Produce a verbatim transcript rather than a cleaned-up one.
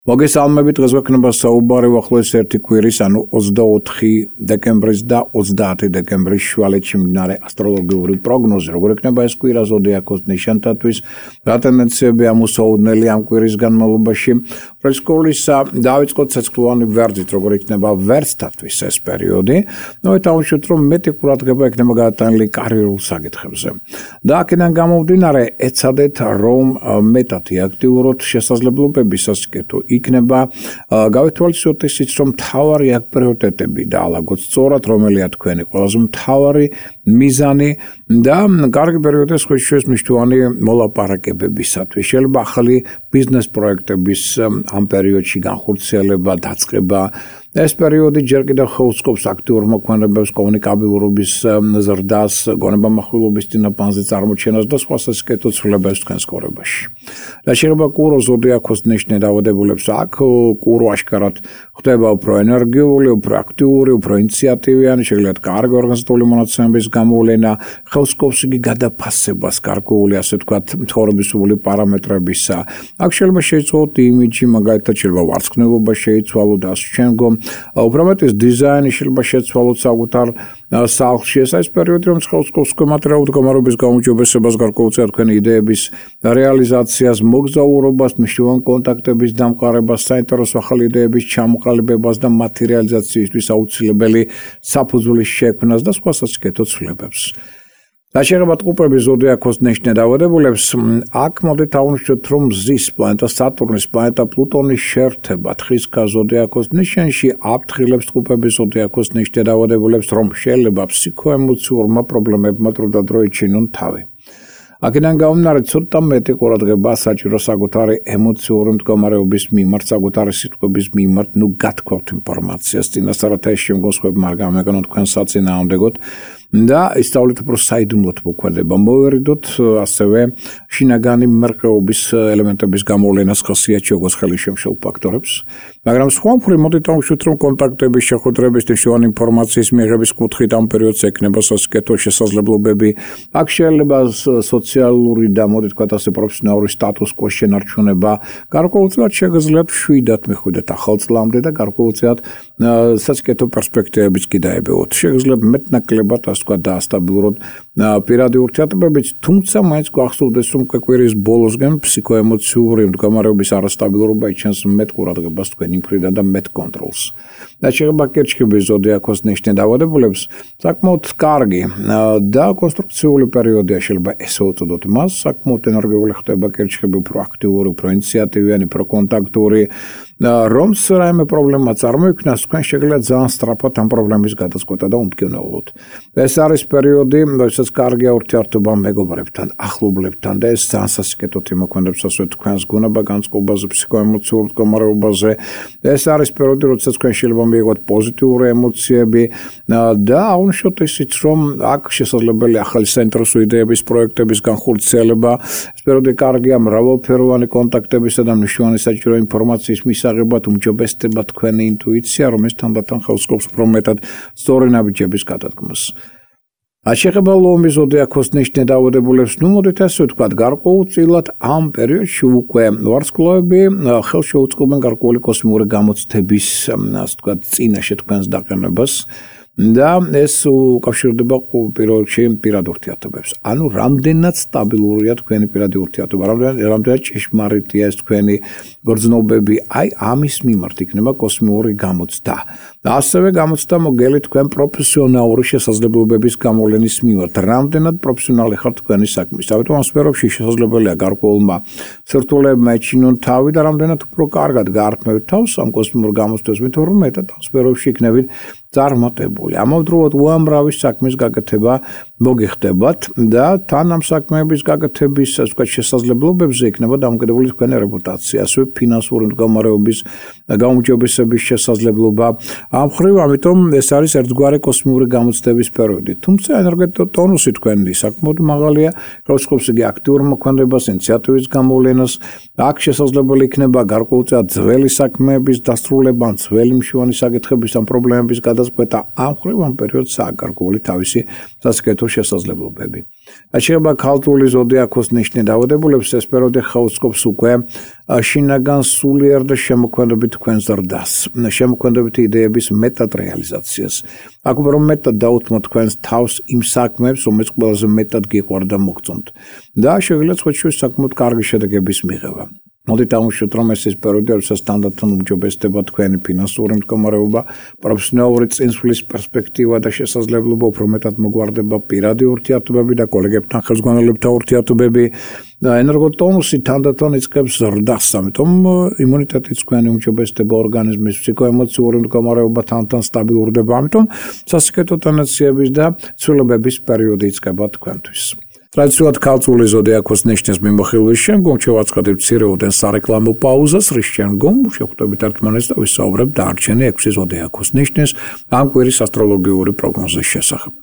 მოგესალმებით, დღეს გვექნება საუბარი უახლოეს ერთი კვირის, ანუ ოცდაოთხი დეკემბრის და ოცდაათი დეკემბრის შუალედში მიმდინარე ასტროლოგიური პროგნოზი. Როგორ ექნება ეს კვირა ზოდიაქოს ნიშანთათვის, რა ტენდენციები ამოსაუდნელი ამ კვირის განმავლობაში. პრესკოლისა დავიწყოთ ცეცხლოვანი ვერძით, როგორ იქნება ვერძთათვის ეს პერიოდი. ნოეთაუშვით, რომ მეტი ყურადღება ექნება გადატანილი კარიერულ საკითხებზე. და აქედან გამომდინარე, ეცადეთ, რომ მეტად აქტიუროთ შესაძლებლობები სასიკეთო იქნება გავითვალისწინოთ ისიც, რომ მთავარი აქ პრიორიტეტები დაალაგოთ სწორად, რომელია თქვენი ყველაზე მთავარი მიზანი და კარგი პერიოდი სხვაშორის მნიშვნელოვანი მოლაპარაკებებისათვის. შეიძლება ახალი ბიზნეს პროექტების ამ პერიოდში განხორციელება, დაწყება. ეს პერიოდი ჯერ კიდევ ხელსკობს აქტიურ მოქმედებებს, კომუნიკაბილურობის ზრდას, გონებამახვილობის წინაპანზე წარმოჩენას და სხვა სასიკეთო ცვლილებებს თქვენს ცხოვრებაში. და შეიძლება კურო ზოდიაქოს ნიშნე დაავადებულებს აქ კურო აშკარად ხდება უფრო ენერგიული, უფრო აქტიური, უფრო ინიციატივიანი, შეიძლება კარგი ორგანიზებული მონაცემების გამოვლენა, ხელსკობს იგი გადაფასებას, გარკვეული ასე ვთქვათ, ცხოვრებისული პარამეტრებისა. აქ შეიძლება შეიცვალოთ იმიჯი, მაგალითად შეიძლება ვარცხნილობა შეიცვალოთ და ასე შემდგომ. უბრალოდ დიზაინი შეიძლება შეცვალოთ საკუთარ სახლში. ეს არის პერიოდი, რომ ხელსკობს მატერიალურ მდგომარეობის გაუმჯობესებას, გარკვეულწილად თქვენი იდეების რეალიზაციას, მოგზაურობას, მნიშვნელოვანი კონტაქტების დამყარებას, საინტერესო ახალი იდეების ჩამოყალიბებას და მათი რეალიზაციისთვის აუცილებელი საფუძვლის შექმნას და სხვა სასიკეთო ცვლილებებს. და შეიძლება ტყუპების ზოდიაქოს ნიშნე დაავადებულებს, აქ მოდით აღვნიშნოთ, რომ მზის პლანეტა, სატურნის პლანეტა, პლუტონის შეერთება თხის ზოდიაქოს ნიშანში აფრთხილებს ტყუპების ზოდიაქოს ნიშნე დაავადებულებს, რომ შეიძლება ფსიქოემოციურმა პრობლემებმა დრო და დრო იჩინონ თავი. აქედან გამომდინარე, ცოტა მეტი ყურადღება საჭირო საკუთარი ემოციური მდგომარეობის მიმართ, საკუთარი სიტყვების მიმართ, ნუ გათქვათ ინფორმაციას წინასწარ და ეს შემგოსხვებმა არ გამეკანოთ თქვენ საწინააღმდეგოდ და ისწავლეთ უფრო საიდუმლოდ მოქმედება. მოვერიდოთ ასევე შინაგანი მერყეობის ელემენტების გამოვლენას ხასიათში, როგორც ხელისშემშელ ფაქტორებს. მაგრამ სხვა მხრივ მოდით აღვნიშნოთ, რომ კონტაქტების შეხვედრების მნიშვნელოვანი ინფორმაციის მიღების კუთხით ამ პერიოდს ექნება სასიკეთო შესაძლებლობები. აქ შეიძლება სოციალური და მოდით ვთქვათ ასე პროფესიონალური სტატუს კოს შენარჩუნება, გარკვეულწილად შეგიძლიათ შვიდად მიხვიდეთ ახალ წლამდე და გარკვეულწილად სასიკეთო პერსპექტივებიც კი დაებევოთ. შეგიძლიათ მეტნაკლებად ასე ვთქვათ დაასტაბილუროთ პირადი ურთიერთობებით, თუმცა მაინც გვახსოვდეს, რომ კვირის ბოლოსგან ფსიქოემოციური მდგომარეობის არასტაბილურობა იჩენს მეტ ყურადღებას თქვენი მხრიდან და მეტ კონტროლს. და შეიძლება კერჩხების ზოდიაქოს ნიშნე დაავადებულებს საკმაოდ კარგი და კონსტრუქციული პერიოდია შეიძლება ესე უწოდოთ მას, საკმაოდ ენერგიული ხდება კერჩხები, უფრო აქტიური, უფრო ინიციატივიანი, უფრო კონტაქტური. რომც რაიმე პრობლემა წარმოიქმნას, თქვენ შეგიძლიათ ძალიან სწრაფად ამ პრობლემის გადაწყვეტა და უმტკივნეულოთ. ეს არის პერიოდი, როდესაც კარგია ურთიერთობა მეგობრებთან, ახლობლებთან და ეს ძალიან სასიკეთოდ იმოქმედებს ასე თქვენს გონება განწყობაზე, ფსიქოემოციურ მდგომარეობაზე. ეს არის პერიოდი, როდესაც თქვენ შეიძლება მიიღოთ პოზიტიური ემოციები და აღვნიშნოთ ისიც, რომ აქ შესაძლებელია ახალი საინტერესო იდეების პროექტების განხორციელება. ეს პერიოდი კარგია მრავალფეროვანი კონტაქტებისა და მნიშვნელოვანი საჭირო ინფორმაციის მისაღებად, უმჯობესდება თქვენი ინტუიცია, რომელიც თანდათან ხელსკობს უფრო მეტად სწორი ნაბიჯების გადადგმას. შეიძლება ლომის ზოდიაქოს ნიშნე დაავადებულებს, ნუ მოდით ასე ვთქვათ, გარკვეულწილად ამ პერიოდში უკვე ვარსკვლავები ხელს შეუწყობენ გარკვეული კოსმიური გამოცდების, ასე ვთქვათ, წინაშე თქვენს დაყენებას. და ეს უკავშირდება პირველ რიგში პირად ურთიერთობებს. ანუ რამდენად სტაბილურია თქვენი პირადი ურთიერთობა, რამდენად ჭეშმარიტია ეს თქვენი გრძნობები, აი ამის მიმართ იქნება კოსმიური გამოცდა. და ასევე გამოცდა მოგელი თქვენ პროფესიონალური შესაძლებლობების გამოვლენის მიმართ, რამდენად პროფესიონალი ხართ თქვენი საქმის. ამიტომ ამ სფეროებში შესაძლებელია გარკვეულმა სირთულეებმა ეჩინონ თავი და რამდენად უფრო კარგად გაართმევთ თავს ამ კოსმიურ გამოცდებს, მით რომ მეტად ამ სფეროებში იქნებით წარმატებული. ამავდროულად უამრავი საქმის გაკეთება მოგიხდებათ და თან ამ საქმეების გაკეთების ასე ვთქვათ შესაძლებლობებზე იქნება დამოკიდებული თქვენი რეპუტაცია, ასევე ფინანსური მდგომარეობის გაუმჯობესების შესაძლებლობა. ამ მხრივ, ამიტომ ეს არის ერთგვარი კოსმიური გამოცდების პერიოდი. თუმცა ენერგეტიკული ტონუსი თქვენი საკმაოდ მაღალია, ხელსკობს იგი აქტიურ მოქმედებას, ინიციატივის გამოვლენას. აქ შესაძლებელი იქნება გარკვეულწილად ძველი საქმეების დასრულება, ძველი მნიშვნელოვანი საკითხების ან პრობლემების გადაწყვეტა ამ ამ მხრივ ამ პერიოდს ააკარგული თავისი სასიკეთო შესაძლებლობები. რაც შეეხება ქალწული ზოდიაქოს ნიშნით დაავადებულებს, ეს პერიოდი ხელსკობს უკვე შინაგან სულიერ და შემოქმედებით თქვენს ზრდას, შემოქმედებით იდეების მეტად რეალიზაციას. აქ რომ მეტად დაუთმოთ თქვენს თავს იმ საქმეებს, რომელიც ყველაზე მეტად გიყვართ და მოგწონთ და შეგვიძლია სხვათა საკმაოდ კარგი შედეგების მიღება. მოდით აღმოჩნდეთ, რომ ეს ის პერიოდი, როდესაც თანდათან უმჯობესდება თქვენი ფინანსური მდგომარეობა, პროფესიონალური წინსვლის პერსპექტივა და შესაძლებლობა, უფრო მეტად მოგვარდება პირადი ურთიერთობები და კოლეგებთან ხელმძღვანელებთან ურთიერთობები და ენერგოტონუსი თანდათან იწყებს ზრდას, ამიტომ იმუნიტეტიც თქვენი უმჯობესდება, ორგანიზმის ფსიქოემოციური მდგომარეობა თანდათან სტაბილურდება, ამიტომ სასიკეთო ტენდენციების და ცვლილებების პერიოდი იწყება თქვენთვის. ტრადიციულად ქალწული ზოდიაქოს ნიშნის მიმოხილვის შემდგომ შევაცხადებ მცირეოდენ სარეკლამო პაუზას, რის შემდგომ შევხვდებით ერთმანეთს და ვისაუბრებთ დარჩენი ექვსი ზოდიაქოს ნიშნის ამ კვირის ასტროლოგიური პროგნოზის შესახებ.